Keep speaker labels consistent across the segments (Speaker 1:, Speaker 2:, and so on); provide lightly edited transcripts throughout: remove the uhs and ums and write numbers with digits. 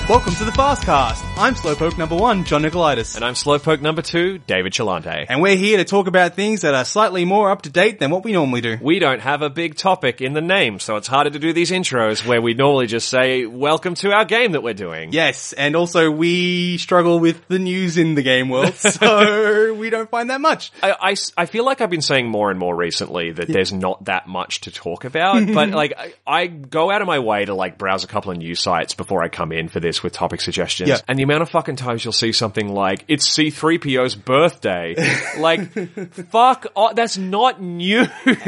Speaker 1: Welcome to the Fastcast. I'm Slowpoke number 1, John Nicolaitis.
Speaker 2: And I'm Slowpoke number 2, David Chalante.
Speaker 1: And we're here to talk about things that are slightly more up to date than what we normally do.
Speaker 2: We don't have a big topic in the name, so it's harder to do these intros where we normally just say, welcome to our game that we're doing.
Speaker 1: Yes, and also we struggle with the news in the game world, so we don't find that much.
Speaker 2: I feel like I've been saying more and more recently that there's not that much to talk about, but like I go out of my way to like browse a couple of news sites before I come in for this with topic suggestions.
Speaker 1: Yeah.
Speaker 2: And the amount of fucking times you'll see something like, it's C-3PO's birthday. Like, fuck off, that's not news.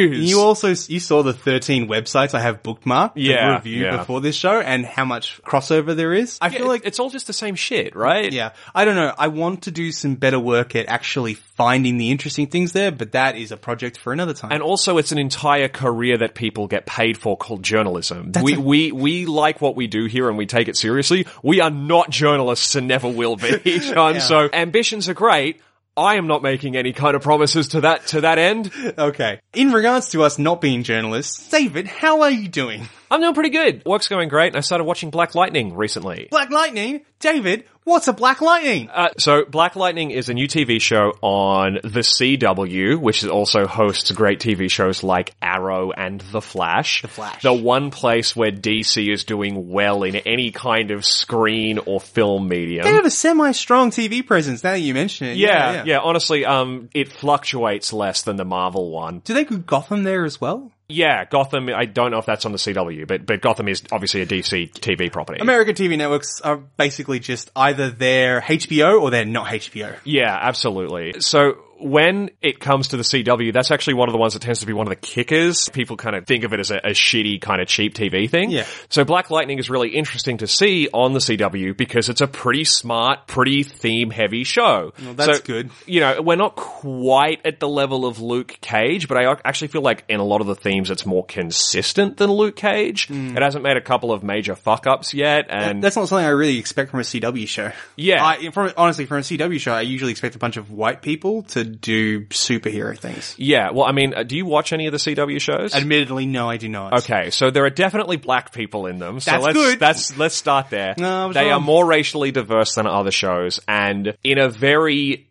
Speaker 1: You saw the 13 websites I have bookmarked to review before this show and how much crossover there is. I feel like
Speaker 2: it's all just the same shit, right?
Speaker 1: Yeah. I don't know. I want to do some better work at actually finding the interesting things there, but that is a project for another time.
Speaker 2: And also it's an entire career that people get paid for called journalism. We like what we do here and we take it seriously. We are not journalists and never will be, John. Yeah. So ambitions are great. I am not making any kind of promises to that end.
Speaker 1: Okay. In regards to us not being journalists, David, how are you doing?
Speaker 2: I'm doing pretty good. Work's going great, and I started watching Black Lightning recently.
Speaker 1: Black Lightning? David, what's a Black Lightning?
Speaker 2: So Black Lightning is a new TV show on the CW, which also hosts great TV shows like Arrow and The Flash.
Speaker 1: The Flash.
Speaker 2: The one place where DC is doing well in any kind of screen or film medium.
Speaker 1: They have a semi-strong TV presence, now that you mention it.
Speaker 2: Yeah, honestly, it fluctuates less than the Marvel one.
Speaker 1: Do they do Gotham there as well?
Speaker 2: Yeah, Gotham, I don't know if that's on the CW, but Gotham is obviously a DC TV property.
Speaker 1: American TV networks are basically just either they're HBO or they're not HBO.
Speaker 2: Yeah, absolutely. So when it comes to the CW, that's actually one of the ones that tends to be one of the kickers. People kind of think of it as a shitty kind of cheap TV thing.
Speaker 1: Yeah.
Speaker 2: So Black Lightning is really interesting to see on the CW because it's a pretty smart, pretty theme-heavy show.
Speaker 1: Well, that's good.
Speaker 2: You know, we're not quite at the level of Luke Cage, but I actually feel like in a lot of the themes it's more consistent than Luke Cage. It hasn't made a couple of major fuck-ups yet. And
Speaker 1: that's not something I really expect from a CW show.
Speaker 2: Yeah.
Speaker 1: Honestly, from a CW show, I usually expect a bunch of white people to do superhero things.
Speaker 2: Yeah, well, I mean, do you watch any of the CW shows?
Speaker 1: Admittedly, no, I do not.
Speaker 2: Okay, so there are definitely black people in them. So
Speaker 1: That's good.
Speaker 2: Let's start there.
Speaker 1: No,
Speaker 2: they are more racially diverse than other shows, and in a very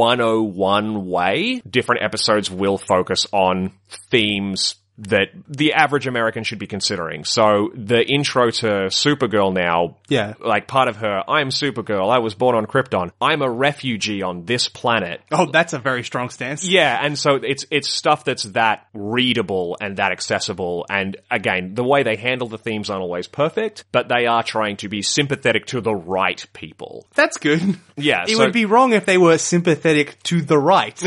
Speaker 2: 101 way, different episodes will focus on themes that the average American should be considering. So the intro to Supergirl now, like part of her, I'm Supergirl, I was born on Krypton, I'm a refugee on this planet.
Speaker 1: Oh, that's a very strong stance.
Speaker 2: Yeah, and so it's stuff that's that readable and that accessible, and again, the way they handle the themes aren't always perfect, but they are trying to be sympathetic to the right people.
Speaker 1: That's good.
Speaker 2: Yeah.
Speaker 1: It would be wrong if they were sympathetic to the right.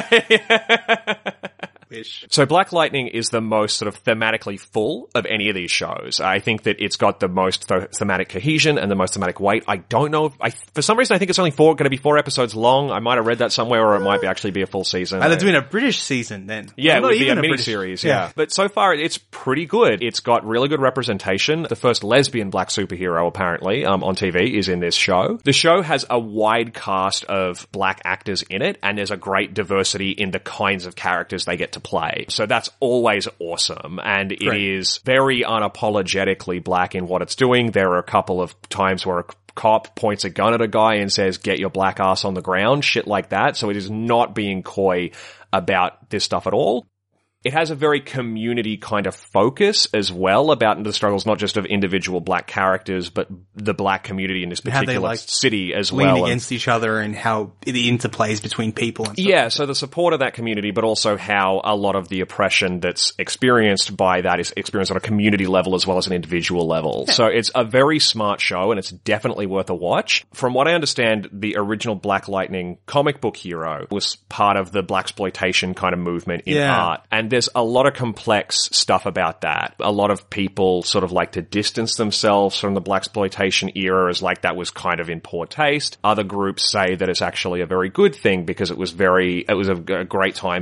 Speaker 2: So Black Lightning is the most sort of thematically full of any of these shows. I think that it's got the most thematic cohesion and the most thematic weight. I don't know for some reason I think it's only going to be 4 episodes long. I might have read that somewhere, or it might actually be a full season.
Speaker 1: They're doing a British season then.
Speaker 2: Yeah, it would be a miniseries, yeah. But so far it's pretty good. It's got really good representation. The first lesbian black superhero apparently on TV is in this show. The show has a wide cast of black actors in it, and there's a great diversity in the kinds of characters they get to play. So that's always awesome, and it is very unapologetically black in what it's doing. There are a couple of times where a cop points a gun at a guy and says, get your black ass on the ground, shit like that. So it is not being coy about this stuff at all. It has a very community kind of focus as well about the struggles, not just of individual black characters, but the black community in this particular city as well.
Speaker 1: Lean against each other and how it interplays between people and stuff.
Speaker 2: Yeah, so the support of that community, but also how a lot of the oppression that's experienced by that is experienced on a community level as well as an individual level. Yeah. So it's a very smart show, and it's definitely worth a watch. From what I understand, the original Black Lightning comic book hero was part of the blaxploitation kind of movement in art, and there's a lot of complex stuff about that. A lot of people sort of like to distance themselves from the blaxploitation era as like that was kind of in poor taste. Other groups say that it's actually a very good thing because it was a great time for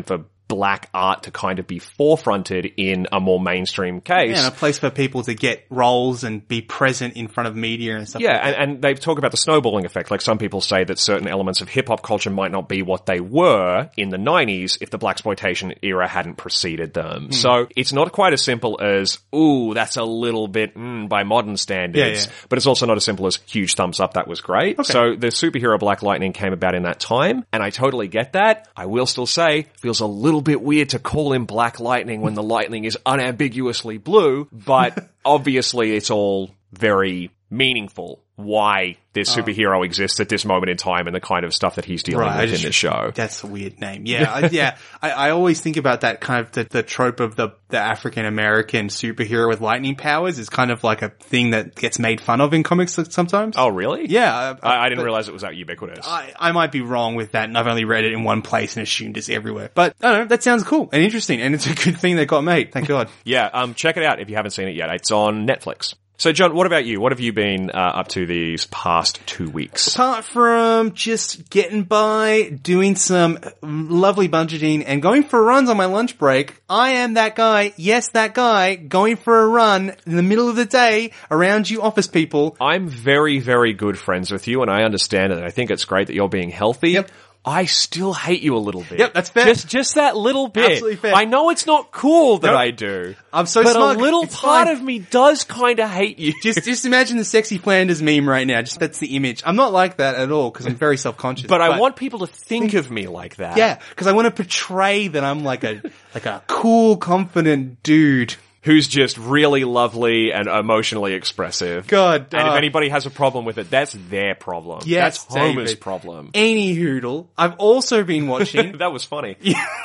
Speaker 2: black art to kind of be forefronted in a more mainstream case.
Speaker 1: Yeah, and a place for people to get roles and be present in front of media and stuff like that.
Speaker 2: And they talk about the snowballing effect. Like some people say that certain elements of hip-hop culture might not be what they were in the 90s if the blaxploitation era hadn't preceded them. So it's not quite as simple as, ooh, that's a little bit by modern standards, but it's also not as simple as huge thumbs up, that was great. Okay. So the superhero Black Lightning came about in that time, and I totally get that. I will still say, feels a little bit weird to call him Black Lightning when the lightning is unambiguously blue, but obviously it's all very meaningful why this superhero exists at this moment in time and the kind of stuff that he's dealing with in this show.
Speaker 1: That's a weird name. Yeah. I always think about that kind of the trope of the African-American superhero with lightning powers is kind of like a thing that gets made fun of in comics sometimes.
Speaker 2: Oh, really?
Speaker 1: Yeah.
Speaker 2: I didn't realize it was that ubiquitous.
Speaker 1: I might be wrong with that, and I've only read it in one place and assumed it's everywhere. But, I don't know, that sounds cool and interesting, and it's a good thing that got made. Thank God.
Speaker 2: Check it out if you haven't seen it yet. It's on Netflix. So, John, what about you? What have you been up to these past 2 weeks?
Speaker 1: Apart from just getting by, doing some lovely budgeting, and going for runs on my lunch break, I am that guy, yes, that guy, going for a run in the middle of the day around you office people.
Speaker 2: I'm very, very good friends with you, and I understand it. I think it's great that you're being healthy.
Speaker 1: Yep.
Speaker 2: I still hate you a little bit.
Speaker 1: Yep, that's fair.
Speaker 2: Just that little bit.
Speaker 1: Absolutely fair.
Speaker 2: I know it's not cool that I do.
Speaker 1: I'm so
Speaker 2: but
Speaker 1: smug.
Speaker 2: a little part of me does kind of hate you.
Speaker 1: Just imagine the sexy Flanders meme right now. Just that's the image. I'm not like that at all because I'm very self-conscious.
Speaker 2: But I want people to think of me like that.
Speaker 1: Yeah, because I want to portray that I'm like a cool, confident dude.
Speaker 2: Who's just really lovely and emotionally expressive.
Speaker 1: God.
Speaker 2: And if anybody has a problem with it, that's their problem.
Speaker 1: Yes,
Speaker 2: that's Homer's problem.
Speaker 1: Any hoodle. I've also been watching...
Speaker 2: That was funny.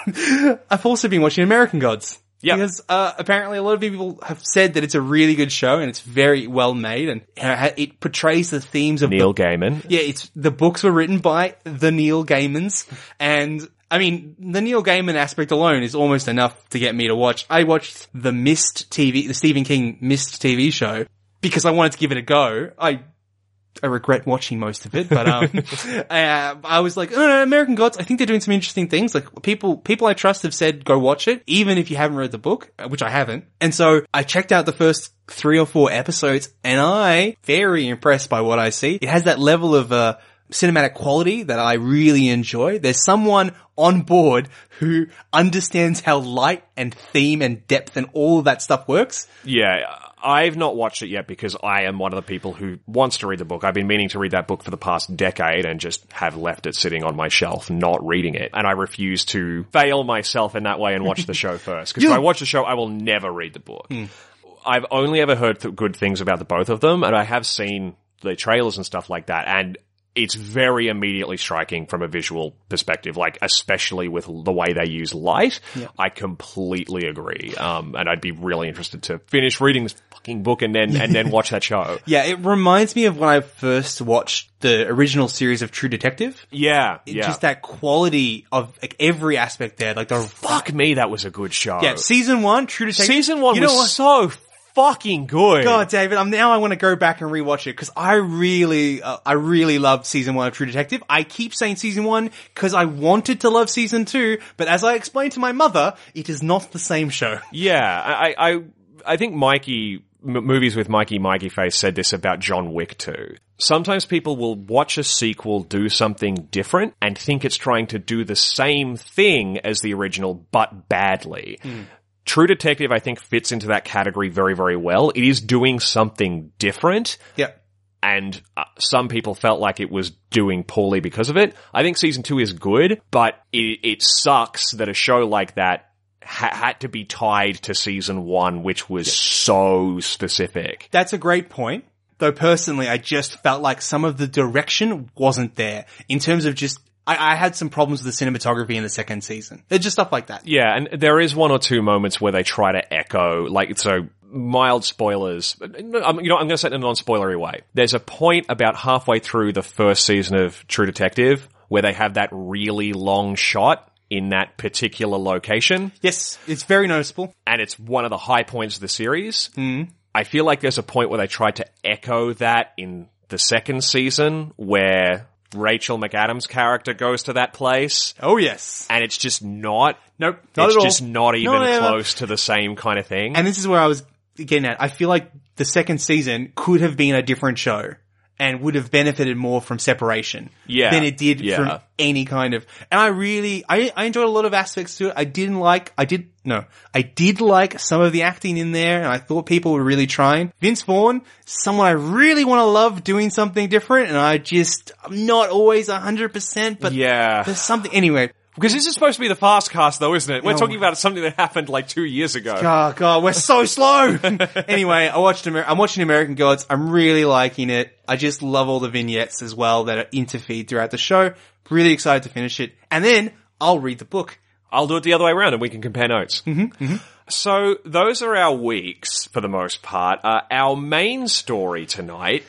Speaker 1: I've also been watching American Gods.
Speaker 2: Yeah.
Speaker 1: Because apparently a lot of people have said that it's a really good show and it's very well made and it portrays the themes of...
Speaker 2: Neil Gaiman.
Speaker 1: Yeah, the books were written by the Neil Gaimans, and... I mean, the Neil Gaiman aspect alone is almost enough to get me to watch. I watched the Stephen King Mist TV show because I wanted to give it a go. I regret watching most of it, but I was like, no, American Gods, I think they're doing some interesting things. Like people I trust have said go watch it, even if you haven't read the book, which I haven't. And so I checked out the first 3 or 4 episodes and I very impressed by what I see. It has that level of cinematic quality that I really enjoy. There's someone on board who understands how light and theme and depth and all of that stuff works.
Speaker 2: Yeah, I've not watched it yet because I am one of the people who wants to read the book. I've been meaning to read that book for the past decade and just have left it sitting on my shelf, not reading it. And I refuse to fail myself in that way and watch the show first. Because if I watch the show, I will never read the book. I've only ever heard good things about the both of them, and I have seen the trailers and stuff like that, and it's very immediately striking from a visual perspective, like especially with the way they use light. Yeah. I completely agree. And I'd be really interested to finish reading this fucking book and then watch that show.
Speaker 1: Yeah, it reminds me of when I first watched the original series of True Detective.
Speaker 2: Yeah.
Speaker 1: Just that quality of like every aspect there. Like
Speaker 2: fuck me, that was a good show.
Speaker 1: Yeah, season 1, True Detective.
Speaker 2: Season 1 was so fucking good.
Speaker 1: God, David, I want to go back and rewatch it because I really loved season 1 of True Detective. I keep saying season 1 because I wanted to love season 2, but as I explained to my mother, it is not the same show.
Speaker 2: Yeah, I think movies with Mikey Face said this about John Wick too. Sometimes people will watch a sequel do something different and think it's trying to do the same thing as the original, but badly. True Detective, I think, fits into that category very, very well. It is doing something different.
Speaker 1: Yep.
Speaker 2: And some people felt like it was doing poorly because of it. I think season 2 is good, but it sucks that a show like that had to be tied to season 1, which was so specific.
Speaker 1: That's a great point. Though personally, I just felt like some of the direction wasn't there in terms of just... I had some problems with the cinematography in the second season. It's just stuff like that.
Speaker 2: Yeah, and there is 1 or 2 moments where they try to echo, like, so mild spoilers. I'm going to say it in a non-spoilery way. There's a point about halfway through the first season of True Detective where they have that really long shot in that particular location.
Speaker 1: Yes, it's very noticeable.
Speaker 2: And it's one of the high points of the series. I feel like there's a point where they tried to echo that in the second season where Rachel McAdams' character goes to that place.
Speaker 1: Oh, yes.
Speaker 2: And it's just not...
Speaker 1: Nope, not
Speaker 2: it's
Speaker 1: at all.
Speaker 2: just not even
Speaker 1: Not ever.
Speaker 2: close to the same kind of thing.
Speaker 1: And this is where I was getting at. I feel like the second season could have been a different show and would have benefited more from separation than it did from any kind of... And I enjoyed a lot of aspects to it. I did like some of the acting in there, and I thought people were really trying. Vince Vaughn, someone I really want to love doing something different, and I'm not always 100%, but there's something... Anyway...
Speaker 2: Because this is supposed to be the fast cast, though, isn't it? We're talking about something that happened like 2 years ago.
Speaker 1: Oh, God, we're so slow. Anyway, I'm watching American Gods. I'm really liking it. I just love all the vignettes as well that are interfeed throughout the show. Really excited to finish it. And then I'll read the book.
Speaker 2: I'll do it the other way around and we can compare notes. So those are our weeks, for the most part. Our main story tonight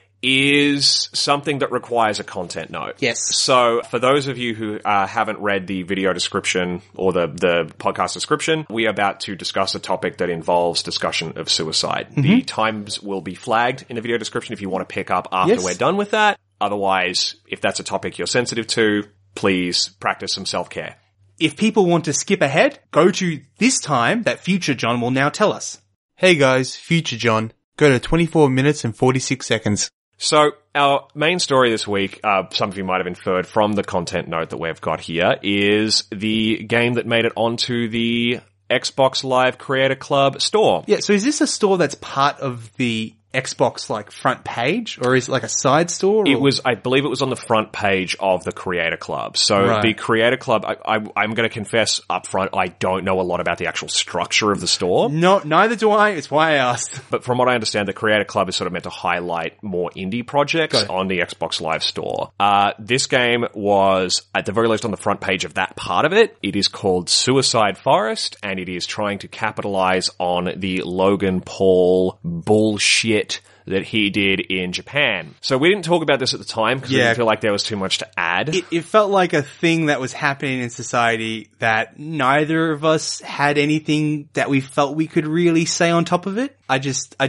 Speaker 2: is something that requires a content note.
Speaker 1: Yes.
Speaker 2: So for those of you who haven't read the video description or the podcast description, we are about to discuss a topic that involves discussion of suicide. The times will be flagged in the video description if you want to pick up after we're done with that. Otherwise, if that's a topic you're sensitive to, please practice some self-care.
Speaker 1: If people want to skip ahead, go to this time that Future John will now tell us. Hey guys, Future John. Go to 24 minutes and 46 seconds.
Speaker 2: So our main story this week, some of you might have inferred from the content note that we've got here, is the game that made it onto the Xbox Live Creator Club store.
Speaker 1: Yeah, so is this a store that's part of the Xbox like front page, or is it like a side store?
Speaker 2: It was, I believe it was on the front page of the Creator Club. So the Creator Club, I'm going to confess up front, I don't know a lot about the actual structure of the store.
Speaker 1: No, neither do I. It's why I asked.
Speaker 2: But from what I understand, the Creator Club is sort of meant to highlight more indie projects on the Xbox Live store. This game was, at the very least, on the front page of that part of it. It is called Suicide Forest, and it is trying to capitalize on the Logan Paul bullshit that he did in Japan. So we didn't talk about this at the time because we didn't feel like there was too much to add.
Speaker 1: It felt like a thing that was happening in society that neither of us had anything that we felt we could really say on top of it. I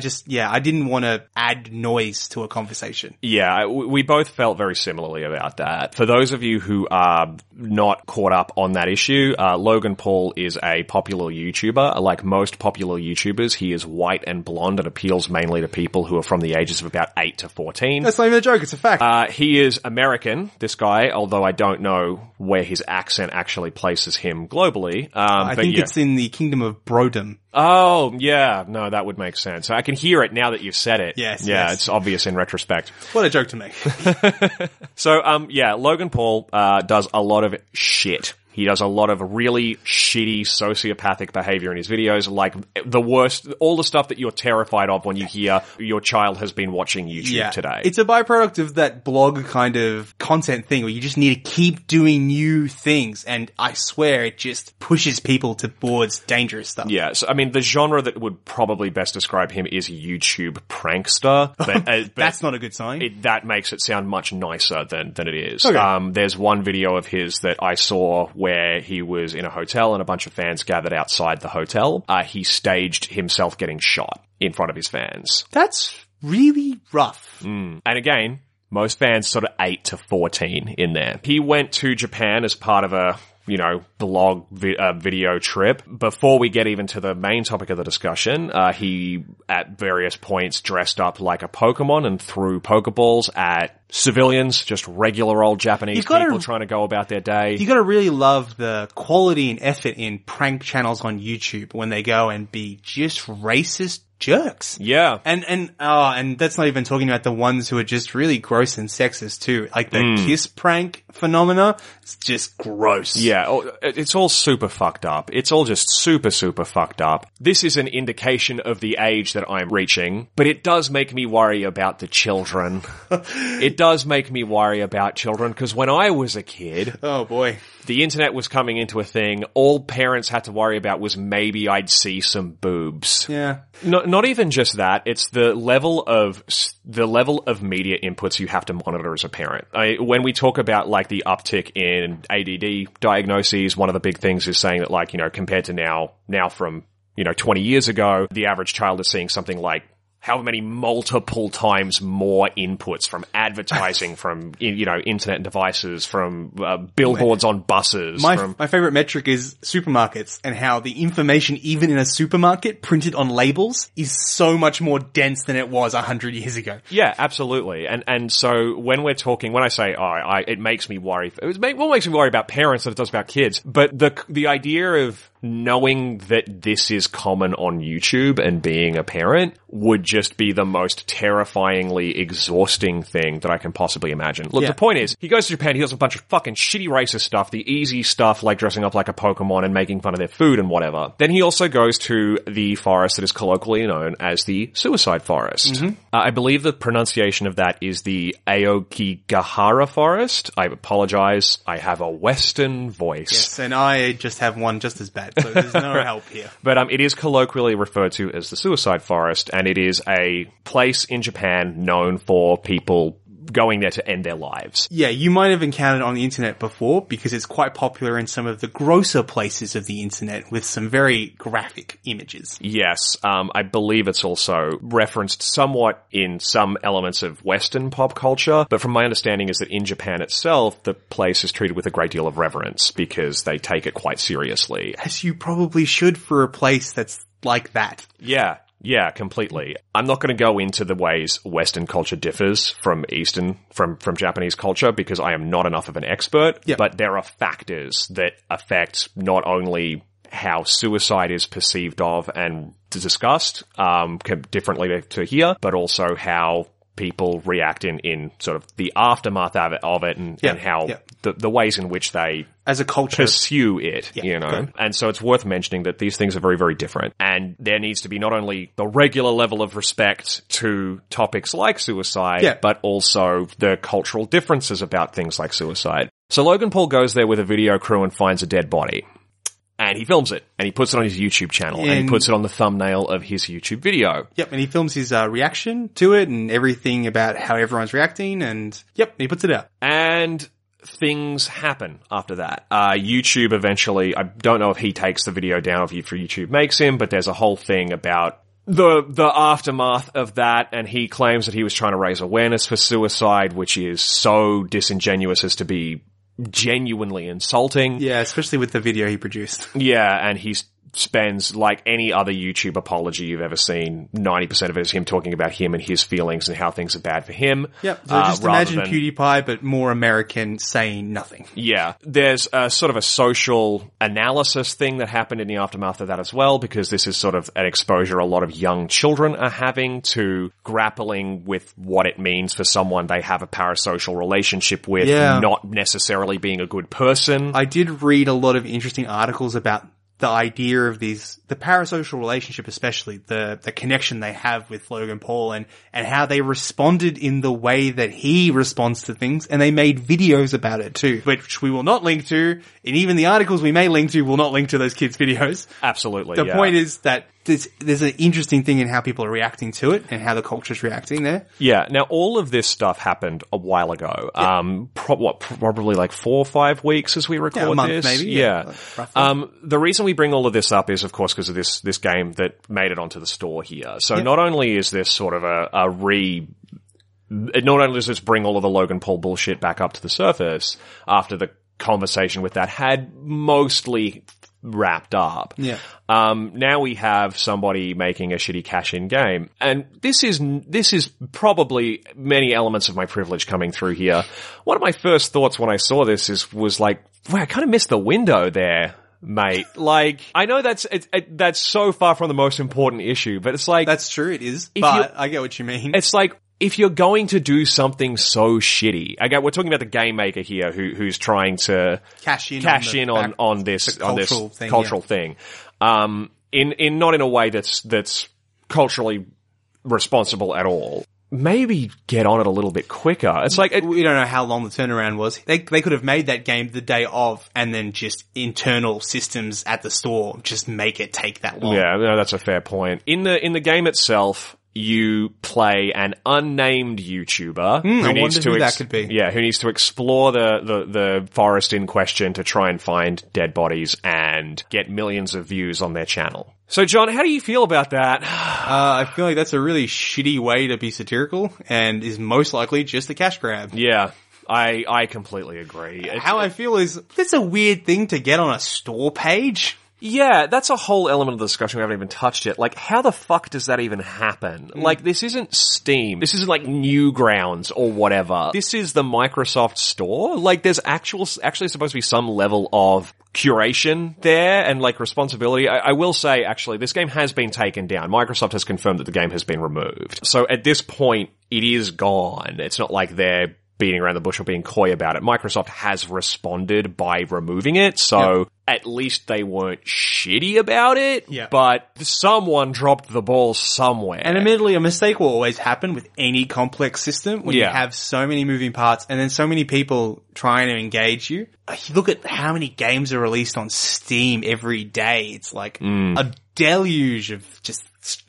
Speaker 1: didn't want to add noise to a conversation.
Speaker 2: Yeah, we both felt very similarly about that. For those of you who are not caught up on that issue, Logan Paul is a popular YouTuber. Like most popular YouTubers, he is white and blonde and appeals mainly to people who are from the ages of about 8 to 14.
Speaker 1: That's not even a joke, it's a fact.
Speaker 2: He is American, this guy, although I don't know where his accent actually places him globally.
Speaker 1: I think it's in the kingdom of Brodom.
Speaker 2: Oh, yeah. No, that would make sense. I can hear it now that you've said it.
Speaker 1: Yes.
Speaker 2: Yeah, it's obvious in retrospect.
Speaker 1: What a joke to make.
Speaker 2: So, Logan Paul does a lot of shit. He does a lot of really shitty sociopathic behavior in his videos, like the worst, all the stuff that you're terrified of when you hear your child has been watching YouTube today.
Speaker 1: It's a byproduct of that blog kind of content thing where you just need to keep doing new things, and I swear it just pushes people towards dangerous stuff.
Speaker 2: Yeah, so I mean, the genre that would probably best describe him is YouTube prankster. But
Speaker 1: that's not a good sign.
Speaker 2: That makes it sound much nicer than it is.
Speaker 1: Okay.
Speaker 2: There's one video of his that I saw where he was in a hotel and a bunch of fans gathered outside the hotel. He staged himself getting shot in front of his fans.
Speaker 1: That's really rough.
Speaker 2: And again, most fans sort of 8 to 14 in there. He went to Japan as part of a blog video trip. Before we get even to the main topic of the discussion, he at various points dressed up like a Pokemon and threw Pokeballs at civilians, just regular old Japanese people trying to go about their day.
Speaker 1: You gotta really love the quality and effort in prank channels on YouTube when they go and be just racist jerks.
Speaker 2: Yeah.
Speaker 1: And that's not even talking about the ones who are just really gross and sexist too. Like the kiss prank phenomena. It's just gross.
Speaker 2: Yeah. It's all super fucked up. It's all just super, super fucked up. This is an indication of the age that I'm reaching, but it does make me worry about the children. It does make me worry about children because when I was a kid,
Speaker 1: oh boy,
Speaker 2: the internet was coming into a thing. All parents had to worry about was maybe I'd see some boobs.
Speaker 1: Yeah.
Speaker 2: Not even just that. It's the level of media inputs you have to monitor as a parent. When we talk about like the uptick in ADD diagnoses, one of the big things is saying that compared to now from 20 years ago, the average child is seeing something like how many multiple times more inputs from advertising, from, internet devices, from billboards on buses.
Speaker 1: My favorite metric is supermarkets, and how the information, even in a supermarket, printed on labels, is so much more dense than it was 100 years ago.
Speaker 2: Yeah, absolutely. And so when I say, it makes me worry, it makes me worry about parents than it does about kids. But the idea of knowing that this is common on YouTube and being a parent would just be the most terrifyingly exhausting thing that I can possibly imagine. Look, the point is, he goes to Japan, he does a bunch of fucking shitty racist stuff, the easy stuff like dressing up like a Pokemon and making fun of their food and whatever. Then he also goes to the forest that is colloquially known as the Suicide Forest. Mm-hmm. I believe the pronunciation of that is the Aokigahara Forest. I apologize, I have a Western voice.
Speaker 1: Yes, and I just have one just as bad. So there's no help here.
Speaker 2: But it is colloquially referred to as the Suicide Forest, and it is a place in Japan known for people going there to end their lives.
Speaker 1: Yeah, you might have encountered it on the internet before, because it's quite popular in some of the grosser places of the internet with some very graphic images.
Speaker 2: Yes, I believe it's also referenced somewhat in some elements of Western pop culture, but from my understanding is that in Japan itself, the place is treated with a great deal of reverence because they take it quite seriously.
Speaker 1: As you probably should for a place that's like that.
Speaker 2: Yeah, completely. I'm not going to go into the ways Western culture differs from from Japanese culture because I am not enough of an expert, but there are factors that affect not only how suicide is perceived of and discussed, differently to here, but also how people react in sort of the aftermath of it and how the ways in which they
Speaker 1: as a culture
Speaker 2: pursue it, And so it's worth mentioning that these things are very, very different. And there needs to be not only the regular level of respect to topics like suicide, but also the cultural differences about things like suicide. So Logan Paul goes there with a video crew and finds a dead body. And he films it, and he puts it on his YouTube channel, and he puts it on the thumbnail of his YouTube video.
Speaker 1: Yep, and he films his reaction to it and everything about how everyone's reacting, and he puts it out.
Speaker 2: And things happen after that. YouTube eventually, I don't know if he takes the video down or if YouTube makes him, but there's a whole thing about the aftermath of that, and he claims that he was trying to raise awareness for suicide, which is so disingenuous as to be genuinely insulting.
Speaker 1: Yeah, especially with the video he produced.
Speaker 2: Yeah, and he spends, like any other YouTube apology you've ever seen, 90% of it is him talking about him and his feelings and how things are bad for him.
Speaker 1: Yep, so just imagine PewDiePie, but more American, saying nothing.
Speaker 2: Yeah, there's a sort of a social analysis thing that happened in the aftermath of that as well, because this is sort of an exposure a lot of young children are having to grappling with what it means for someone they have a parasocial relationship with, not necessarily being a good person.
Speaker 1: I did read a lot of interesting articles about the idea of the parasocial relationship, especially the connection they have with Logan Paul and how they responded in the way that he responds to things. And they made videos about it too, which we will not link to. And even the articles we may link to will not link to those kids' videos.
Speaker 2: Absolutely.
Speaker 1: The point is that there's an interesting thing in how people are reacting to it and how the culture's reacting there.
Speaker 2: Yeah. Now, all of this stuff happened a while ago. Probably like 4 or 5 weeks as we record
Speaker 1: a month,
Speaker 2: this.
Speaker 1: Maybe.
Speaker 2: Yeah. The reason we bring all of this up is, of course, because of this game that made it onto the store here. So not only is this sort of not only does this bring all of the Logan Paul bullshit back up to the surface after the conversation with that had mostly wrapped up.
Speaker 1: Yeah.
Speaker 2: Now we have somebody making a shitty cash-in game. And this is probably many elements of my privilege coming through here. One of my first thoughts when I saw this was like, wow, I kind of missed the window there, mate. Like, I know that's so far from the most important issue, but it's like...
Speaker 1: That's true, it is. But I get what you mean.
Speaker 2: It's like, if you're going to do something so shitty, again, we're talking about the game maker here who's trying to cash in on this cultural thing. Not in a way that's culturally responsible at all. Maybe get on it a little bit quicker. It's like,
Speaker 1: we don't know how long the turnaround was. They could have made that game the day of and then just internal systems at the store just make it take that long.
Speaker 2: Yeah, no, that's a fair point. In the game itself, you play an unnamed YouTuber
Speaker 1: who needs to that could be.
Speaker 2: Yeah, who needs to explore the forest in question to try and find dead bodies and get millions of views on their channel. So, John, how do you feel about that?
Speaker 1: I feel like that's a really shitty way to be satirical and is most likely just a cash grab.
Speaker 2: Yeah. I completely agree.
Speaker 1: How I feel is, that's a weird thing to get on a store page.
Speaker 2: Yeah, that's a whole element of the discussion we haven't even touched yet. Like, how the fuck does that even happen? Like, this isn't Steam. This isn't like Newgrounds or whatever. This is the Microsoft store. Like, there's actually supposed to be some level of curation there and like responsibility. I will say, actually, this game has been taken down. Microsoft has confirmed that the game has been removed. So at this point, it is gone. It's not like they're beating around the bush or being coy about it. Microsoft has responded by removing it, so at least they weren't shitty about it, but someone dropped the ball somewhere.
Speaker 1: And admittedly, a mistake will always happen with any complex system when you have so many moving parts and then so many people trying to engage you. You look at how many games are released on Steam every day. It's like a deluge of just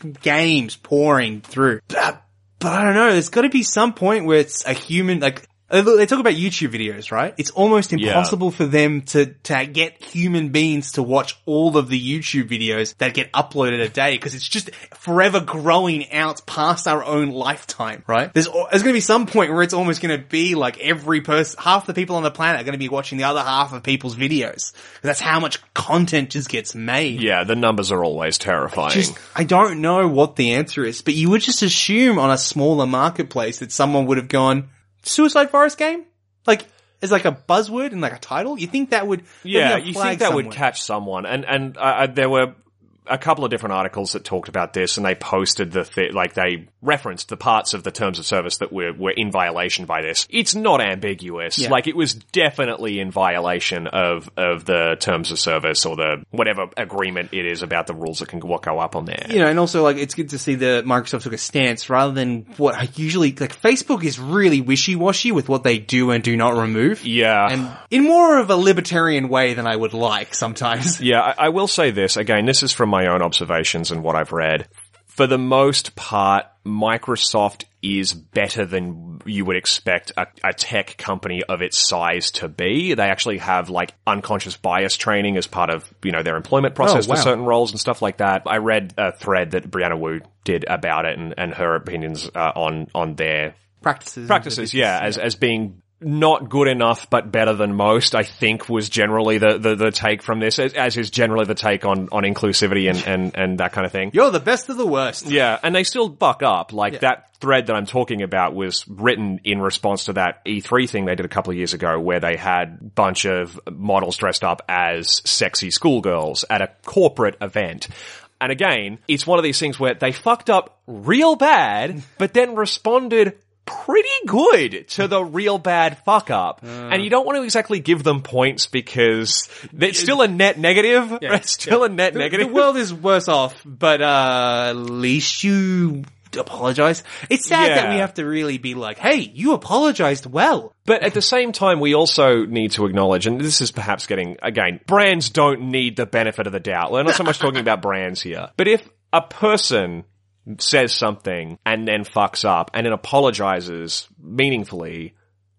Speaker 1: games pouring through. But I don't know, there's got to be some point where it's a human, like, they talk about YouTube videos, right? It's almost impossible for them to get human beings to watch all of the YouTube videos that get uploaded a day, because it's just forever growing out past our own lifetime, right? There's going to be some point where it's almost going to be like every person, half the people on the planet are going to be watching the other half of people's videos. That's how much content just gets made.
Speaker 2: Yeah, the numbers are always terrifying.
Speaker 1: I don't know what the answer is, but you would just assume on a smaller marketplace that someone would have gone, Suicide Forest game? Like, as like a buzzword and like a title? You think that would...
Speaker 2: Yeah, you think that would catch someone. And there were a couple of different articles that talked about this, and they posted they referenced the parts of the terms of service that were in violation by this. It's not ambiguous. Yeah. Like, it was definitely in violation of the terms of service or the whatever agreement it is about the rules that can go up on there.
Speaker 1: You know, and also, like, it's good to see that Microsoft took a stance rather than what I usually, like, Facebook is really wishy-washy with what they do and do not remove.
Speaker 2: Yeah.
Speaker 1: And in more of a libertarian way than I would like sometimes.
Speaker 2: Yeah, I will say this. Again, this is from my own observations and what I've read. For the most part, Microsoft is better than you would expect a tech company of its size to be. They actually have like unconscious bias training as part of, you know, their employment process for certain roles and stuff like that. I read a thread that Brianna Wu did about it and her opinions on their practices, as being not good enough, but better than most, I think was generally the take from this, as is generally the take on inclusivity and that kind of thing.
Speaker 1: You're the best of the worst.
Speaker 2: Yeah, and they still buck up. Like, that thread that I'm talking about was written in response to that E3 thing they did a couple of years ago, where they had a bunch of models dressed up as sexy schoolgirls at a corporate event. And again, it's one of these things where they fucked up real bad, but then responded pretty good to the real bad fuck up. And you don't want to exactly give them points because it's still a net negative. Yeah, it's still a net negative.
Speaker 1: The world is worse off, but at least you apologize. It's sad that we have to really be like, hey, you apologized well.
Speaker 2: But at the same time, we also need to acknowledge, and this is perhaps getting, again, brands don't need the benefit of the doubt. We're not so much talking about brands here. But if a person says something and then fucks up and then apologizes meaningfully,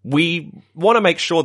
Speaker 2: we want to make sure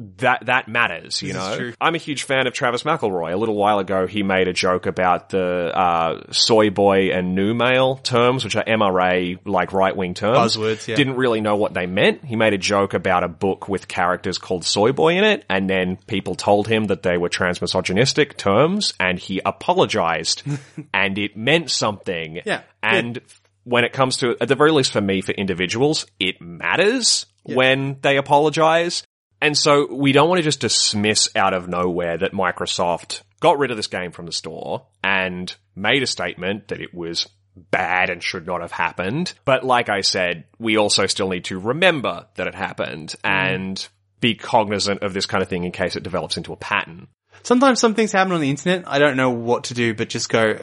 Speaker 2: that matters, you know? I'm a huge fan of Travis McElroy. A little while ago, he made a joke about the soy boy and new male terms, which are MRA, like right-wing terms.
Speaker 1: Buzzwords, yeah.
Speaker 2: Didn't really know what they meant. He made a joke about a book with characters called soy boy in it, and then people told him that they were transmisogynistic terms, and he apologized, and it meant something.
Speaker 1: Yeah.
Speaker 2: And when it comes to, at the very least for me, for individuals, it matters when they apologize. And so we don't want to just dismiss out of nowhere that Microsoft got rid of this game from the store and made a statement that it was bad and should not have happened. But like I said, we also still need to remember that it happened and be cognizant of this kind of thing in case it develops into a pattern.
Speaker 1: Sometimes some things happen on the internet. I don't know what to do, but just go,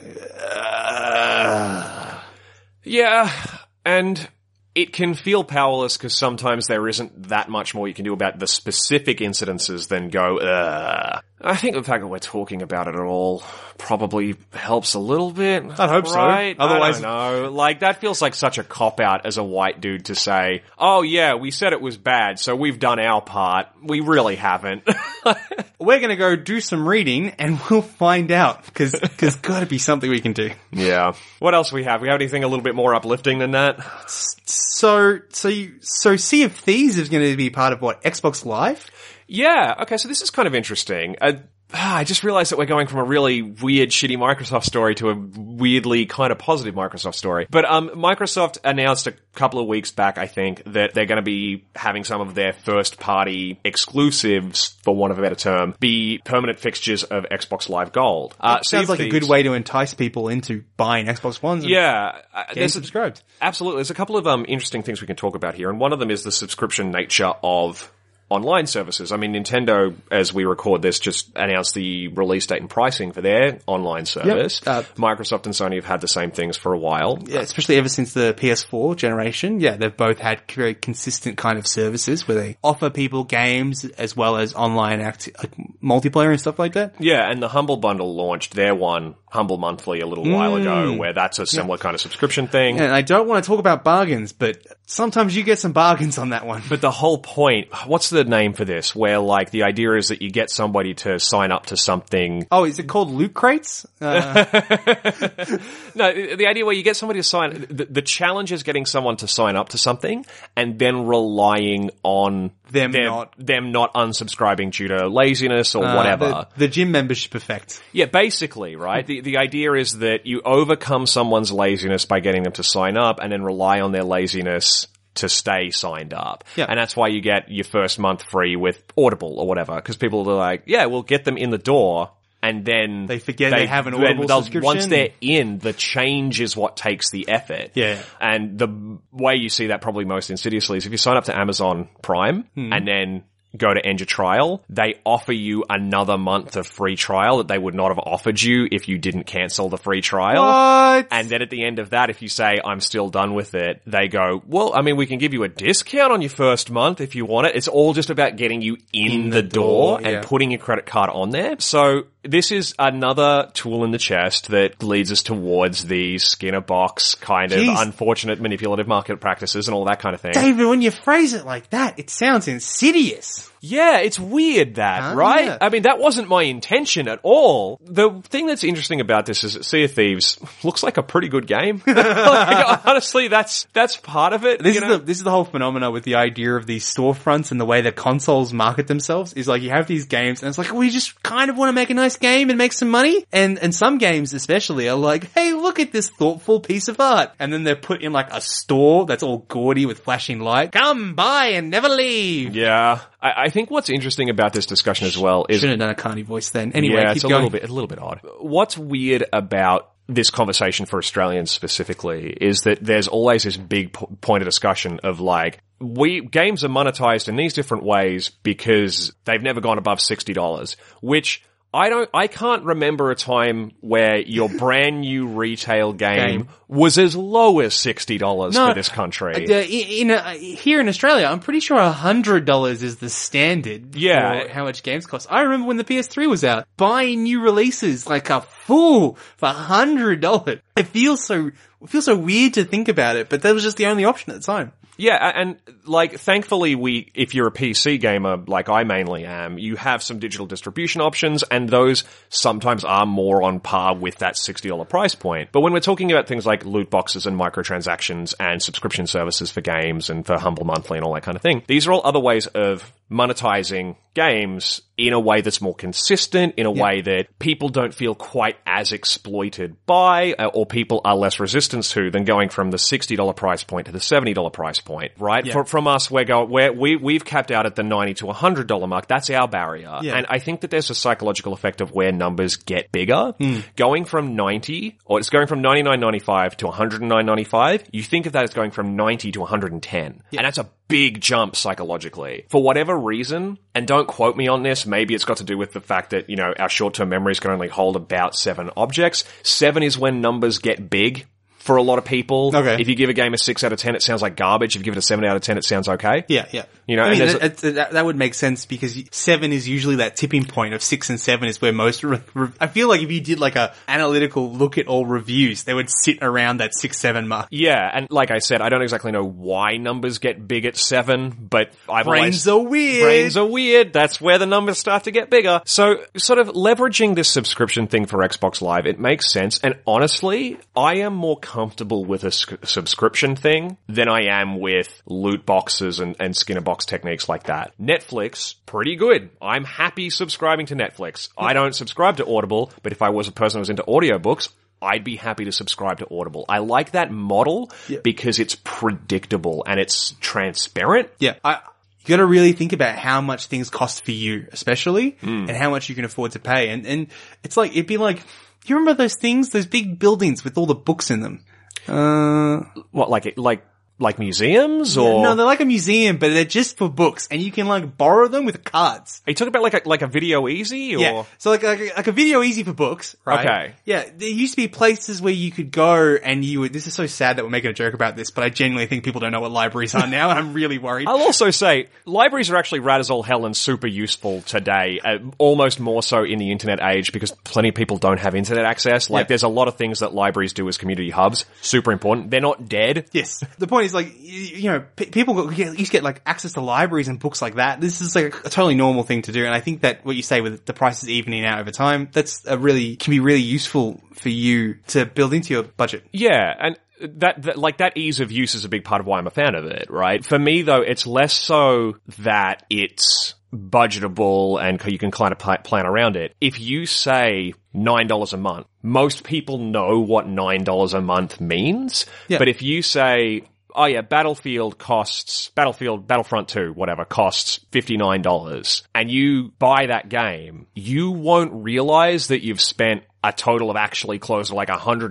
Speaker 2: Yeah, and it can feel powerless because sometimes there isn't that much more you can do about the specific incidences than go, I think the fact that we're talking about it at all probably helps a little bit.
Speaker 1: I'd hope
Speaker 2: right?
Speaker 1: so. Otherwise,
Speaker 2: I don't know. Like, that feels like such a cop-out as a white dude to say, oh yeah, we said it was bad, so we've done our part. We really haven't.
Speaker 1: we're going to go do some reading and we'll find out because got to be something we can do.
Speaker 2: Yeah. What else we have? We have anything a little bit more uplifting than that?
Speaker 1: So Sea of Thieves is going to be part of what? Xbox Live?
Speaker 2: Yeah. Okay. So this is kind of interesting. I just realized that we're going from a really weird, shitty Microsoft story to a weirdly kind of positive Microsoft story. But Microsoft announced a couple of weeks back, I think, that they're going to be having some of their first-party exclusives, for want of a better term, be permanent fixtures of Xbox Live Gold.
Speaker 1: Sounds like a good way to entice people into buying Xbox Ones.
Speaker 2: Yeah.
Speaker 1: Getting subscribed.
Speaker 2: Absolutely. There's a couple of interesting things we can talk about here, and one of them is the subscription nature of online services. I mean, Nintendo, as we record this, just announced the release date and pricing for their online service. Yep. Microsoft and Sony have had the same things for a while.
Speaker 1: Yeah, especially ever since the PS4 generation. Yeah, they've both had very consistent kind of services where they offer people games as well as online multiplayer and stuff like that.
Speaker 2: Yeah, and the Humble Bundle launched their one, Humble Monthly, a little while ago, where that's a similar kind of subscription thing.
Speaker 1: And I don't want to talk about bargains, but sometimes you get some bargains on that one.
Speaker 2: But the whole point, what's the name for this? Where, like, the idea is that you get somebody to sign up to something.
Speaker 1: Oh, is it called Loot Crates?
Speaker 2: No, the idea where you get somebody to sign, the challenge is getting someone to sign up to something and then relying on them not unsubscribing due to laziness or whatever.
Speaker 1: The gym membership effect.
Speaker 2: Yeah, basically, right? The idea is that you overcome someone's laziness by getting them to sign up and then rely on their laziness to stay signed up.
Speaker 1: Yeah.
Speaker 2: And that's why you get your first month free with Audible or whatever, because people are like, yeah, we'll get them in the door. And then
Speaker 1: they forget they have an Audible subscription.
Speaker 2: Once they're in, the change is what takes the effort.
Speaker 1: Yeah.
Speaker 2: And the way you see that probably most insidiously is if you sign up to Amazon Prime and then go to end your trial, they offer you another month of free trial that they would not have offered you if you didn't cancel the free trial.
Speaker 1: What?
Speaker 2: And then at the end of that, if you say, I'm still done with it, they go, well, I mean, we can give you a discount on your first month if you want it. It's all just about getting you in the door and putting your credit card on there. So this is another tool in the chest that leads us towards the Skinner box kind of unfortunate manipulative market practices and all that kind of thing.
Speaker 1: David, when you phrase it like that, it sounds insidious.
Speaker 2: Yeah, it's weird that, right? Yeah. I mean, that wasn't my intention at all. The thing that's interesting about this is that Sea of Thieves looks like a pretty good game. Like, honestly, that's part of it.
Speaker 1: This is the whole phenomena with the idea of these storefronts and the way that consoles market themselves is like you have these games and it's like, we just kind of want to make a nice game and make some money. And some games especially are like, hey, look at this thoughtful piece of art. And then they're put in like a store that's all gaudy with flashing light. Come buy and never leave.
Speaker 2: Yeah. I think what's interesting about this discussion as well is...
Speaker 1: Shouldn't have done a Carney voice then. Anyway,
Speaker 2: yeah,
Speaker 1: keep going.
Speaker 2: A little bit odd. What's weird about this conversation for Australians specifically is that there's always this big point of discussion of like, games are monetized in these different ways because they've never gone above $60, which... I can't remember a time where your brand new retail game was as low as $60 for this country.
Speaker 1: Here in Australia, I'm pretty sure $100 is the standard for how much games cost. I remember when the PS3 was out, buying new releases like a fool for $100. It feels so weird to think about it, but that was just the only option at the time.
Speaker 2: Yeah, and like, thankfully if you're a PC gamer, like I mainly am, you have some digital distribution options, and those sometimes are more on par with that $60 price point. But when we're talking about things like loot boxes and microtransactions and subscription services for games and for Humble Monthly and all that kind of thing, these are all other ways of monetizing games in a way that's more consistent, in a way that people don't feel quite as exploited by, or people are less resistant to than going from the $60 price point to the $70 price point, right? Yeah. From us, we've capped out at the $90 to $100 mark. That's our barrier. Yeah. And I think that there's a psychological effect of where numbers get bigger. Going from it's going from $99.95 to $109.95, you think of that as going from 90 to 110. Yeah. And that's a big jump psychologically. For whatever reason, and don't quote me on this, maybe it's got to do with the fact that, our short-term memories can only hold about 7 objects. 7 is when numbers get big for a lot of people.
Speaker 1: Okay.
Speaker 2: If you give a game a 6 out of 10, it sounds like garbage. If you give it a 7 out of 10, it sounds okay.
Speaker 1: Yeah.
Speaker 2: You know,
Speaker 1: I mean,
Speaker 2: and
Speaker 1: that would make sense because 7 is usually that tipping point of 6 and 7 is where most, I feel like if you did like a analytical look at all reviews, they would sit around that 6-7 mark.
Speaker 2: yeah, and like I said, I don't exactly know why numbers get big at 7, but
Speaker 1: Brains are weird.
Speaker 2: Brains are weird. That's where the numbers start to get bigger. So, sort of leveraging this subscription thing for Xbox Live, it makes sense. And honestly, I am more comfortable with a subscription thing than I am with loot boxes and Skinner box techniques like that. Netflix, pretty good. I'm happy subscribing to Netflix. I don't subscribe to Audible, but if I was a person who was into audiobooks, I'd be happy to subscribe to Audible. I like that model because it's predictable and it's transparent.
Speaker 1: Yeah. You gotta really think about how much things cost for you, especially, and how much you can afford to pay. And it's like, it'd be like, you remember those things, those big buildings with all the books in them?
Speaker 2: What, like museums or?
Speaker 1: No, they're like a museum, but they're just for books, and you can like borrow them with cards.
Speaker 2: Are you talking about like a Video Easy or?
Speaker 1: Yeah. So like a Video Easy for books, right?
Speaker 2: Okay.
Speaker 1: Yeah. There used to be places where you could go and you would, this is so sad that we're making a joke about this, but I genuinely think people don't know what libraries are now, and I'm really worried.
Speaker 2: I'll also say, libraries are actually rad as all hell and super useful today, almost more so in the internet age because plenty of people don't have internet access. Like there's a lot of things that libraries do as community hubs. Super important. They're not dead.
Speaker 1: Yes. The point is like, you know, people used to get like access to libraries and books like that. This is like a totally normal thing to do. And I think that what you say with the prices evening out over time, that's can be really useful for you to build into your budget.
Speaker 2: Yeah. And that ease of use is a big part of why I'm a fan of it, right? For me though, it's less so that it's budgetable and you can kind of plan around it. If you say $9 a month, most people know what $9 a month means. Yeah. But if you say, oh yeah, Battlefront 2, whatever, costs $59, and you buy that game, you won't realize that you've spent a total of actually close to like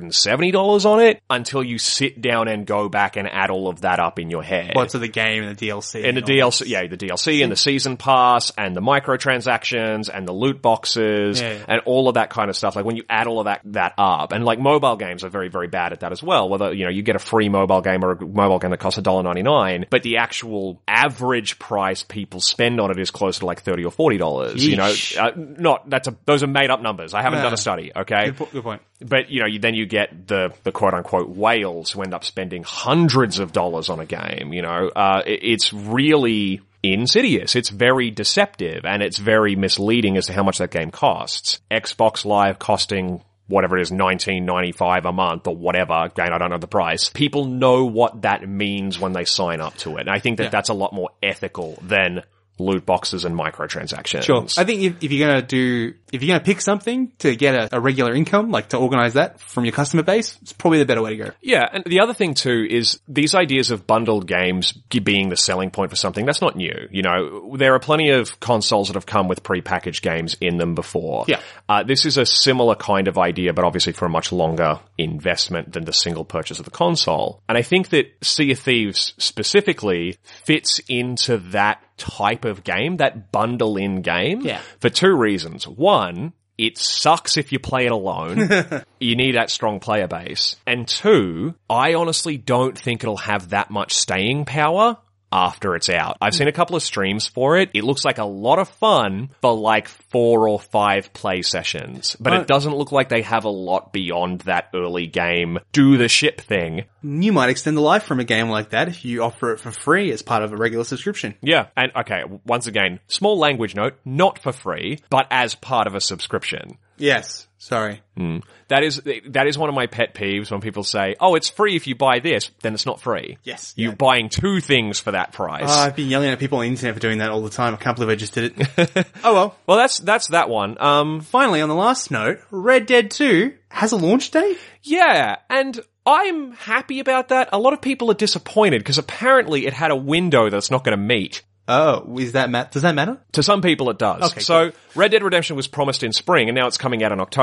Speaker 2: $170 on it until you sit down and go back and add all of that up in your head.
Speaker 1: Well, to the game and the DLC.
Speaker 2: And the DLC, yeah, the DLC and the season pass and the microtransactions and the loot boxes and all of that kind of stuff. Like when you add all of that up, and like mobile games are very, very bad at that as well. Whether, you know, you get a free mobile game or a mobile game that costs $1.99, but the actual average price people spend on it is close to like $30 or $40. Yeesh. You know, those are made up numbers. I haven't done a study. Okay.
Speaker 1: Good point.
Speaker 2: But, you know, then you get the quote-unquote whales who end up spending hundreds of dollars on a game, you know. It's really insidious. It's very deceptive, and it's very misleading as to how much that game costs. Xbox Live costing whatever it is, $19.95 a month or whatever. Again, I don't know the price. People know what that means when they sign up to it. And I think that that's a lot more ethical than loot boxes and microtransactions.
Speaker 1: Sure. I think if you're going to pick something to get a regular income, like to organize that from your customer base, it's probably the better way to go.
Speaker 2: Yeah. And the other thing too is these ideas of bundled games being the selling point for something, that's not new. You know, there are plenty of consoles that have come with prepackaged games in them before.
Speaker 1: Yeah.
Speaker 2: This is a similar kind of idea, but obviously for a much longer investment than the single purchase of the console. And I think that Sea of Thieves specifically fits into that type of game, that bundle-in game, for two reasons. One, it sucks if you play it alone. You need that strong player base. And two, I honestly don't think it'll have that much staying power after it's out. I've seen a couple of streams for it. It looks like a lot of fun for like 4 or 5 play sessions, but it doesn't look like they have a lot beyond that early game, do the ship thing.
Speaker 1: You might extend the life from a game like that if you offer it for free as part of a regular subscription.
Speaker 2: Yeah. And okay, once again, small language note, not for free, but as part of a subscription.
Speaker 1: Yes. Sorry.
Speaker 2: That is one of my pet peeves when people say, oh, it's free if you buy this, then it's not free.
Speaker 1: Yes.
Speaker 2: You're buying 2 things for that price.
Speaker 1: I've been yelling at people on the internet for doing that all the time. I can't believe I just did it. Oh well.
Speaker 2: Well, that's that one.
Speaker 1: Finally, on the last note, Red Dead 2 has a launch date?
Speaker 2: Yeah, and I'm happy about that. A lot of people are disappointed because apparently it had a window that's not going to meet.
Speaker 1: Oh, does that matter?
Speaker 2: To some people it does.
Speaker 1: Okay,
Speaker 2: so, cool. Red Dead Redemption was promised in spring and now it's coming out in October.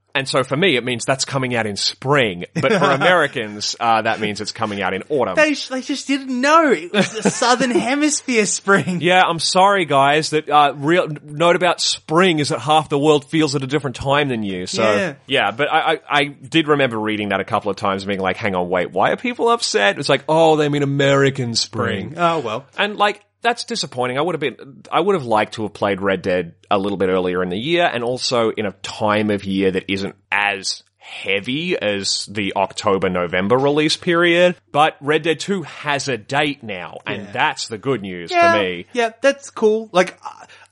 Speaker 2: And so for me, it means that's coming out in spring. But for Americans, that means it's coming out in autumn.
Speaker 1: They just didn't know. It was the Southern Hemisphere spring.
Speaker 2: Yeah, I'm sorry, guys. That real note about spring is that half the world feels at a different time than you. So yeah, but I did remember reading that a couple of times, and being like, "Hang on, wait, why are people upset?" It's like, "Oh, they mean American spring."
Speaker 1: Oh well,
Speaker 2: and like. That's disappointing. I would have liked to have played Red Dead a little bit earlier in the year, and also in a time of year that isn't as heavy as the October-November release period. But Red Dead 2 has a date now, and that's the good news for me.
Speaker 1: Yeah, that's cool. Like,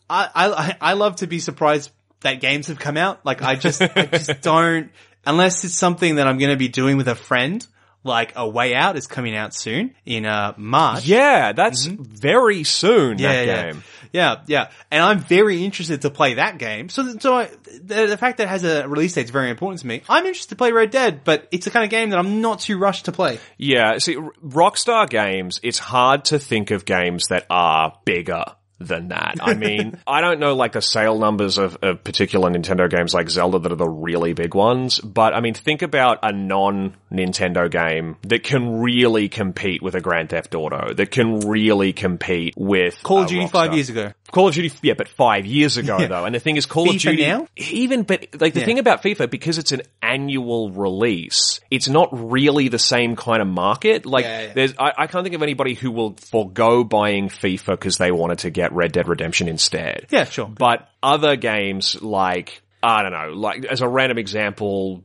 Speaker 1: I love to be surprised that games have come out. Like, I just don't, unless it's something that I'm going to be doing with a friend. Like A Way Out is coming out soon in March.
Speaker 2: Yeah, that's very soon, that game.
Speaker 1: Yeah. And I'm very interested to play that game. So the fact that it has a release date is very important to me. I'm interested to play Red Dead, but it's the kind of game that I'm not too rushed to play.
Speaker 2: Yeah, see, Rockstar games, it's hard to think of games that are bigger than that. I mean, I don't know like the sale numbers of particular Nintendo games like Zelda that are the really big ones, but I mean, think about a non-Nintendo game that can really compete with a Grand Theft Auto, that can really compete with
Speaker 1: Call of Duty
Speaker 2: Rockstar.
Speaker 1: 5 years ago.
Speaker 2: Call of Duty, yeah, but 5 years ago though. And the thing is, Call
Speaker 1: FIFA
Speaker 2: of Duty
Speaker 1: now?
Speaker 2: But like the thing about FIFA, because it's an annual release, it's not really the same kind of market. Like I can't think of anybody who will forego buying FIFA because they wanted to get Red Dead Redemption instead.
Speaker 1: Yeah, sure.
Speaker 2: But other games like, I don't know, like as a random example,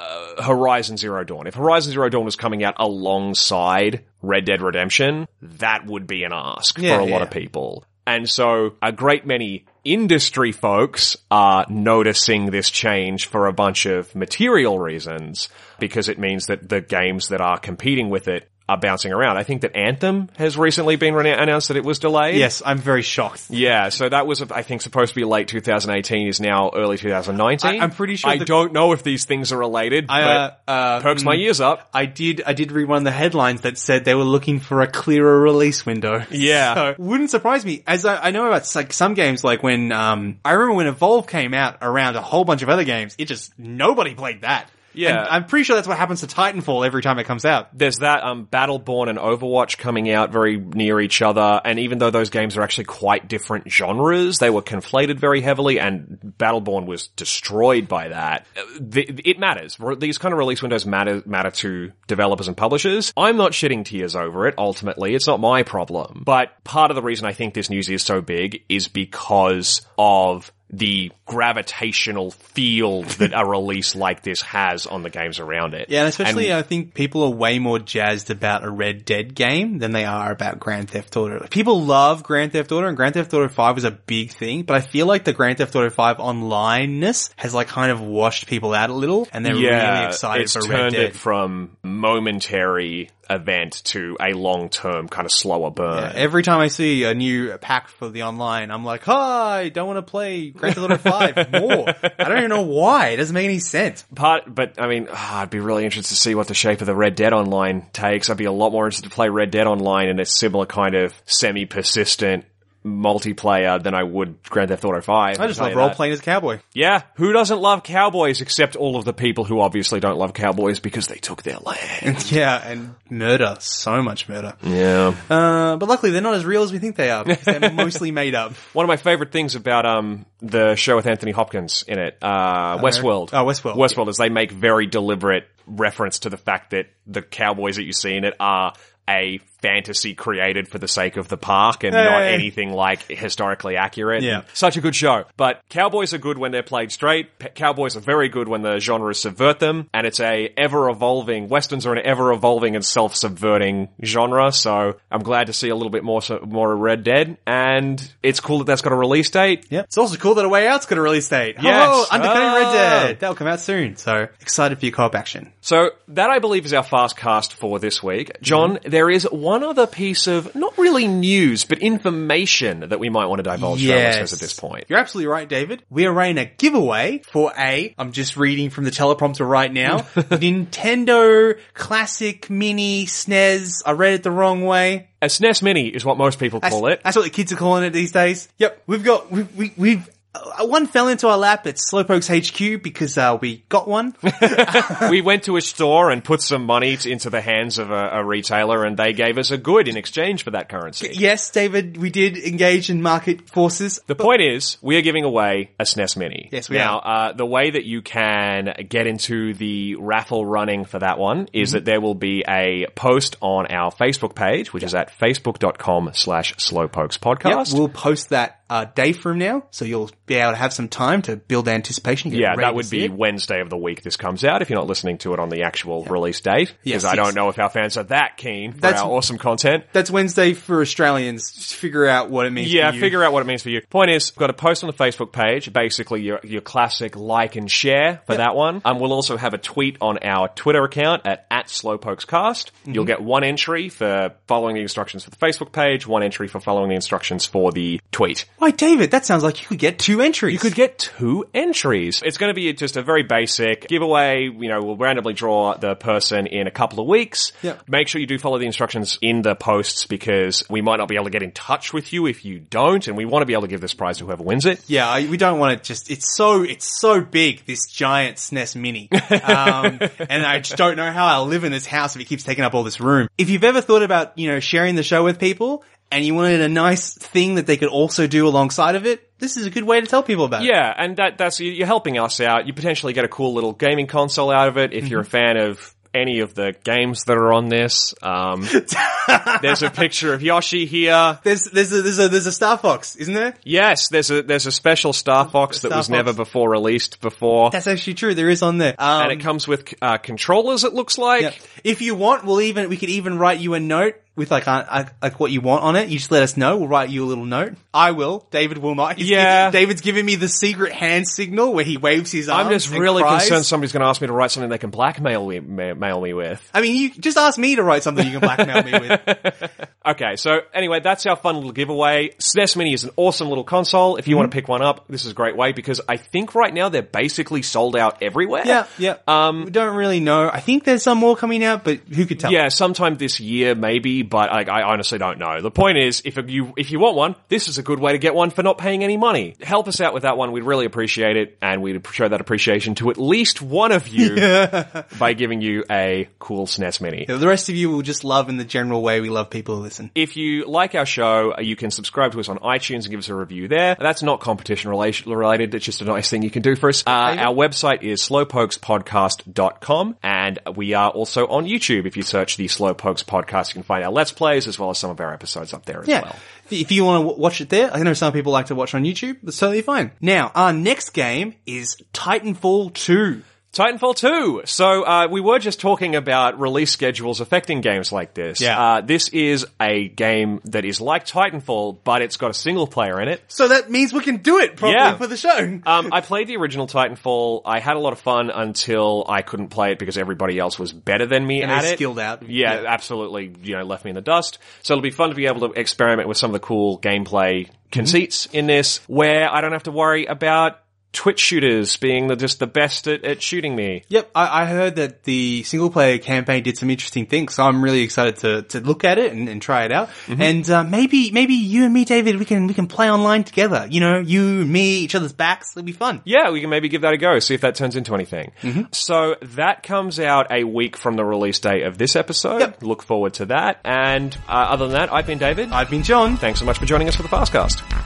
Speaker 2: Horizon Zero Dawn. If Horizon Zero Dawn was coming out alongside Red Dead Redemption, that would be an ask for a lot of people. And so a great many industry folks are noticing this change for a bunch of material reasons, because it means that the games that are competing with it are bouncing around. I think that Anthem has recently been announced that it was delayed.
Speaker 1: Yes, I'm very shocked.
Speaker 2: Yeah, so that was, I think, supposed to be late 2018, is now early 2019.
Speaker 1: I'm pretty sure
Speaker 2: I don't know if these things are related, but perks my ears up.
Speaker 1: I did read one of the headlines that said they were looking for a clearer release window.
Speaker 2: Yeah.
Speaker 1: So, wouldn't surprise me. As I know about like some games, like when, I remember when Evolve came out around a whole bunch of other games, nobody played that.
Speaker 2: Yeah.
Speaker 1: And I'm pretty sure that's what happens to Titanfall every time it comes out.
Speaker 2: There's that, Battleborn and Overwatch coming out very near each other, and even though those games are actually quite different genres, they were conflated very heavily, and Battleborn was destroyed by that. It matters. These kind of release windows matter to developers and publishers. I'm not shedding tears over it, ultimately. It's not my problem. But part of the reason I think this news is so big is because of the gravitational field that a release like this has on the games around it.
Speaker 1: Yeah, and especially I think people are way more jazzed about a Red Dead game than they are about Grand Theft Auto. Like, people love Grand Theft Auto, and Grand Theft Auto 5 was a big thing, but I feel like the Grand Theft Auto 5 online-ness has like kind of washed people out a little, and they're really excited for Red Dead.
Speaker 2: It's turned it from momentary event to a long-term kind of slower burn.
Speaker 1: Yeah, every time I see a new pack for the online, I'm like, hi, don't want to play Grand Theft Auto 5 more. I don't even know why. It doesn't make any sense.
Speaker 2: But I mean, I'd be really interested to see what the shape of the Red Dead Online takes. I'd be a lot more interested to play Red Dead Online in a similar kind of semi-persistent multiplayer than I would Grand Theft Auto 5.
Speaker 1: I just love role-playing as a cowboy.
Speaker 2: Yeah, who doesn't love cowboys except all of the people who obviously don't love cowboys because they took their land.
Speaker 1: Yeah, and murder. So much murder.
Speaker 2: Yeah.
Speaker 1: But luckily they're not as real as we think they are, because they're mostly made up.
Speaker 2: One of my favorite things about the show with Anthony Hopkins in it, Westworld.
Speaker 1: Oh, Westworld.
Speaker 2: Westworld is they make very deliberate reference to the fact that the cowboys that you see in it are a fantasy created for the sake of the park and not anything like historically accurate.
Speaker 1: Yeah.
Speaker 2: Such a good show. But cowboys are good when they're played straight. Cowboys are very good when the genres subvert them. And it's Westerns are an ever-evolving and self-subverting genre. So I'm glad to see a little bit more of Red Dead. And it's cool that that's got a release date.
Speaker 1: Yeah. It's also cool that A Way Out's got a release date.
Speaker 2: Yes.
Speaker 1: Oh, Undercutting Red Dead. That'll come out soon. So excited for your co-op action.
Speaker 2: So that, I believe, is our fast cast for this week. John, there is one other piece of, not really news, but information that we might want to divulge to our listeners at this point.
Speaker 1: You're absolutely right, David. We are running a giveaway for I'm just reading from the teleprompter right now, Nintendo Classic Mini SNES. I read it the wrong way.
Speaker 2: A SNES Mini is what most people call it.
Speaker 1: That's what the kids are calling it these days. Yep. We've One fell into our lap at Slowpokes HQ because we got one.
Speaker 2: We went to a store and put some money into the hands of a retailer, and they gave us a good in exchange for that currency.
Speaker 1: Yes, David, we did engage in market forces.
Speaker 2: The point is, we are giving away a SNES Mini.
Speaker 1: Yes, we
Speaker 2: are. The way that you can get into the raffle running for that one is that there will be a post on our Facebook page, which is at facebook.com/slowpokespodcast.
Speaker 1: Yep, we'll post that a day from now, so you'll be able to have some time to build anticipation.
Speaker 2: Yeah, that would be Wednesday of the week this comes out, if you're not listening to it on the actual release date, because I don't know if our fans are that keen for our awesome content.
Speaker 1: That's Wednesday for Australians. Just figure out what it means for you.
Speaker 2: Yeah, figure out what it means for you. Point is, we've got a post on the Facebook page, basically your classic like and share for that one. We'll also have a tweet on our Twitter account at @SlowpokesCast. You'll get one entry for following the instructions for the Facebook page, one entry for following the instructions for the tweet.
Speaker 1: Why, David, that sounds like you could get 2 entries.
Speaker 2: You could get 2 entries. It's going to be just a very basic giveaway. We'll randomly draw the person in a couple of weeks.
Speaker 1: Yep.
Speaker 2: Make sure you do follow the instructions in the posts, because we might not be able to get in touch with you if you don't, and we want to be able to give this prize to whoever wins it.
Speaker 1: Yeah, we don't want to just, it's so big, this giant SNES Mini. And I just don't know how I'll live in this house if it keeps taking up all this room. If you've ever thought about, sharing the show with people, and you wanted a nice thing that they could also do alongside of it, this is a good way to tell people about it.
Speaker 2: Yeah, and that's you're helping us out. You potentially get a cool little gaming console out of it if you're a fan of any of the games that are on this. There's a picture of Yoshi here.
Speaker 1: There's a Star Fox, isn't there?
Speaker 2: Yes, there's a special Star Fox that was never before released before.
Speaker 1: That's actually true. There is on there.
Speaker 2: And it comes with controllers, it looks like.
Speaker 1: Yeah. If you want, we could even write you a note with like what you want on it. You just let us know. We'll write you a little note. I will. David will not. David's giving me the secret hand signal where he waves his arms.
Speaker 2: I'm just really concerned somebody's going to ask me to write something they can blackmail me with.
Speaker 1: I mean, you just ask me to write something you can blackmail me with.
Speaker 2: Okay, so anyway, that's our fun little giveaway. SNES Mini is an awesome little console. If you want to pick one up, this is a great way, because I think right now they're basically sold out everywhere.
Speaker 1: Yeah. We don't really know. I think there's some more coming out, but who could tell?
Speaker 2: Yeah, sometime this year maybe, but I honestly don't know. The point is, if you want one, this is a good way to get one for not paying any money. Help us out with that one. We'd really appreciate it, and we'd show that appreciation to at least one of you by giving you a cool SNES Mini.
Speaker 1: Yeah, the rest of you will just love in the general way we love people who listen.
Speaker 2: If you like our show, you can subscribe to us on iTunes and give us a review there. That's not competition related. It's just a nice thing you can do for us. Our website is slowpokespodcast.com, and we are also on YouTube. If you search the Slowpokes Podcast, you can find our Let's Plays as well as some of our episodes up there as well.
Speaker 1: If you want to watch it there, I know some people like to watch on YouTube. That's totally fine. Now, our next game is Titanfall 2.
Speaker 2: Titanfall 2. So, we were just talking about release schedules affecting games like this.
Speaker 1: Yeah.
Speaker 2: This is a game that is like Titanfall, but it's got a single player in it.
Speaker 1: So that means we can do it properly for the show.
Speaker 2: I played the original Titanfall. I had a lot of fun until I couldn't play it because everybody else was better than me at it.
Speaker 1: Skilled out.
Speaker 2: Yeah, absolutely, left me in the dust. So it'll be fun to be able to experiment with some of the cool gameplay conceits in this, where I don't have to worry about Twitch shooters being just the best at shooting me.
Speaker 1: Yep, I heard that the single player campaign did some interesting things, so I'm really excited to look at it and try it out. And maybe you and me, David, we can play online together. You, me, each other's backs. It'll be fun.
Speaker 2: Yeah, we can maybe give that a go, see if that turns into anything. So that comes out a week from the release date of this episode.
Speaker 1: Yep.
Speaker 2: Look forward to that. And other than that, I've been David.
Speaker 1: I've been John.
Speaker 2: Thanks so much for joining us for the Fastcast.